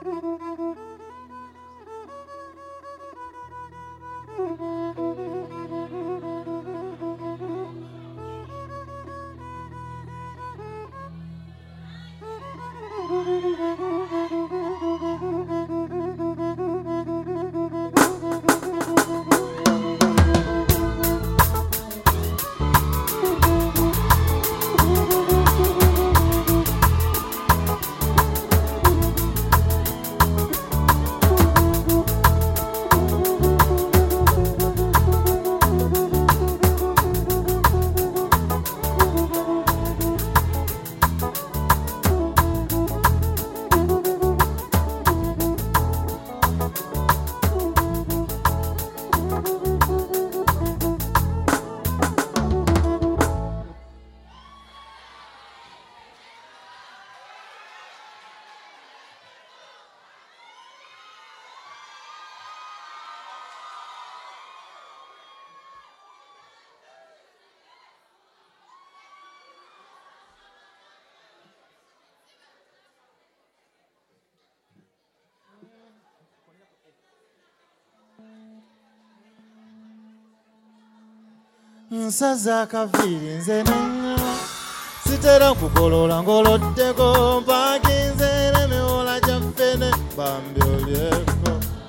Nsaza akaviri nze nenya sitera kugolola ngoloddeko mpakinze n'emiwola gyaffe bambyolyeko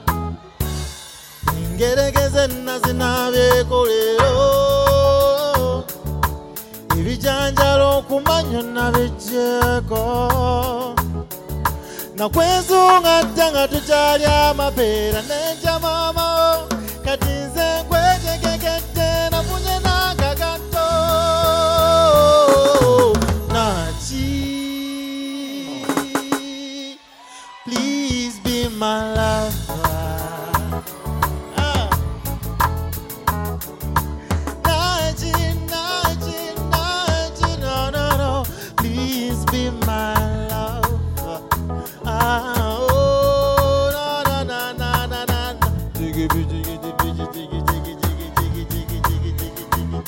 ngeregeze nazinabyeko leero ebijanjalo okumanya nabijjeko nakwezunga dda nga tukyali amapeera n'enja maama kati nze nkwetegekedde nafunye n'akagato Nachi, please be my lover. Nachi, Nachi, Nachi, no, no, no, please be my lover. Oh, na na na na na na, jiggy jiggy jiggy jiggy jiggy jiggy jiggy jiggy jiggy jiggy.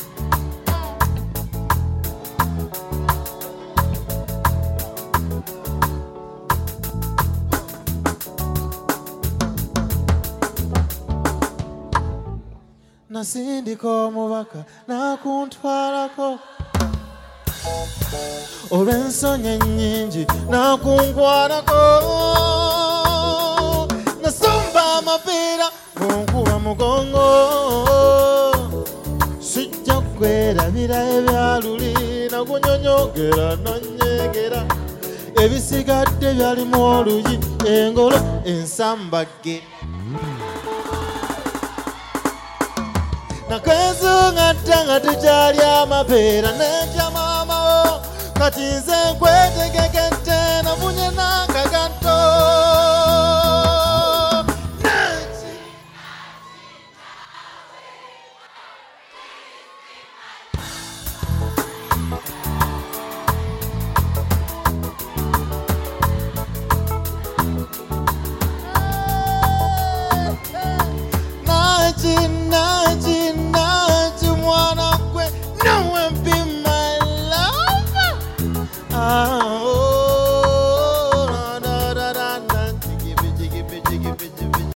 Nasindika omubaka nakuntwalako olw'ensonyi ennyingi nakunkwalako nasomba amapeera munkuba mugongo sijja kwerabira ebyaluli nakunyonyogera nonyegera ebisigadde byalimu oluyi engolo ensambagge nakwezunga dda nga tukyali amapeera n'enja maama kati nze nkwetegekedde nafunye n'akagato